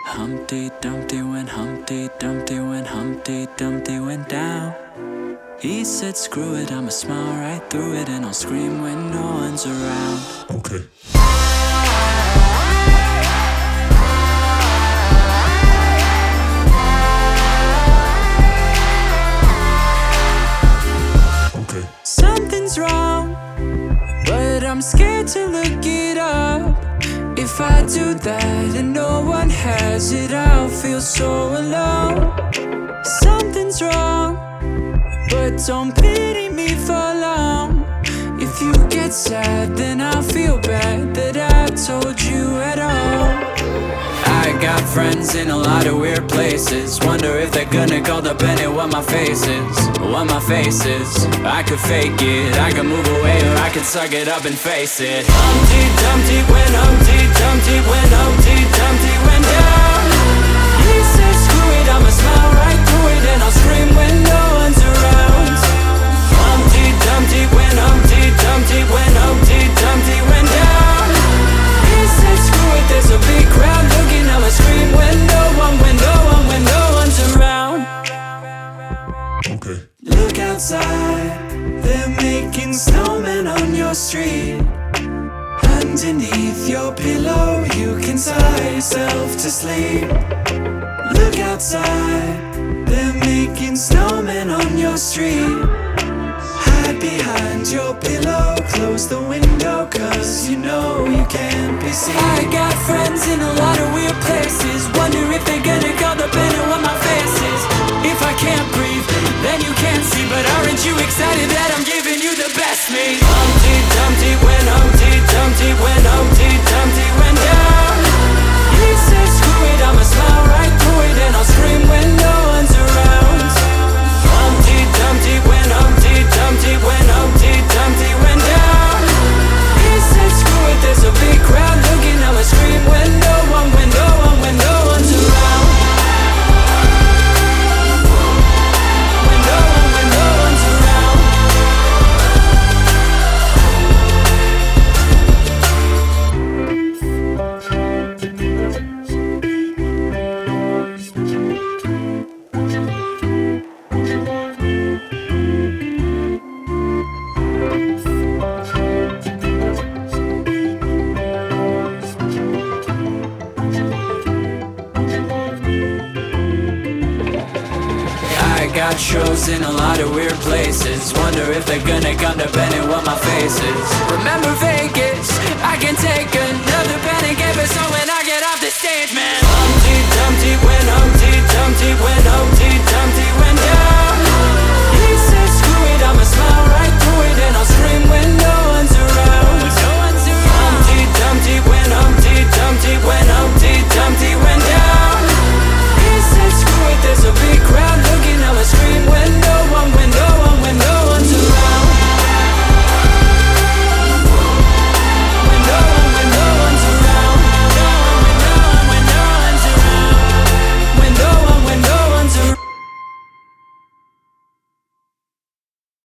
Humpty Dumpty went Humpty Dumpty went down. He said screw it, I'ma smile right through it, and I'll scream when no one's around. Okay. Something's wrong, but I'm scared to look it up. If I do that and no one has it, I'll feel so alone. Something's wrong, but don't pity me for long. If you get sad, then I'll feel bad that I told you at all. I got friends in a lot of weird places. Wonder if they're gonna call up and what my face is. What my face is. I could fake it, I could move away, or I could suck it up and face it. Humpty Dumpty went Humpty Dumpty went Humpty Dumpty went down. He said screw it, I'ma smile right through it, and I'll scream when no one's around. Humpty Dumpty went Humpty Dumpty went Humpty Dumpty went down. He said screw it, there's a big crowd looking, I'ma scream when no one's around. Okay. Look outside, they're making snowmen on your street. Underneath your pillow, you can sigh yourself to sleep. Look outside, they're making snowmen on your street. Hide behind your pillow, close the window, cause you know you can't be seen. I got friends in a lot of weird places. Wonder if they're gonna call the band and what my face is. If I can't breathe, then you can't see. But aren't you excited that I'm giving you the best me? Humpty Dumpty went Humpty Dumpty went Humpty Dumpty went down. He said screw it, I'ma smile right through it, and I'll scream when no one's around. Humpty Dumpty went Humpty Dumpty went Humpty Dumpty went down. He said screw it, there's a big crowd looking, I'ma scream when no one's around. When no one's around. Got shows in a lot of weird places. Wonder if they're gonna come to bed and what my face is. Remember Vegas? I can take another panic episode when I get off the stage, man.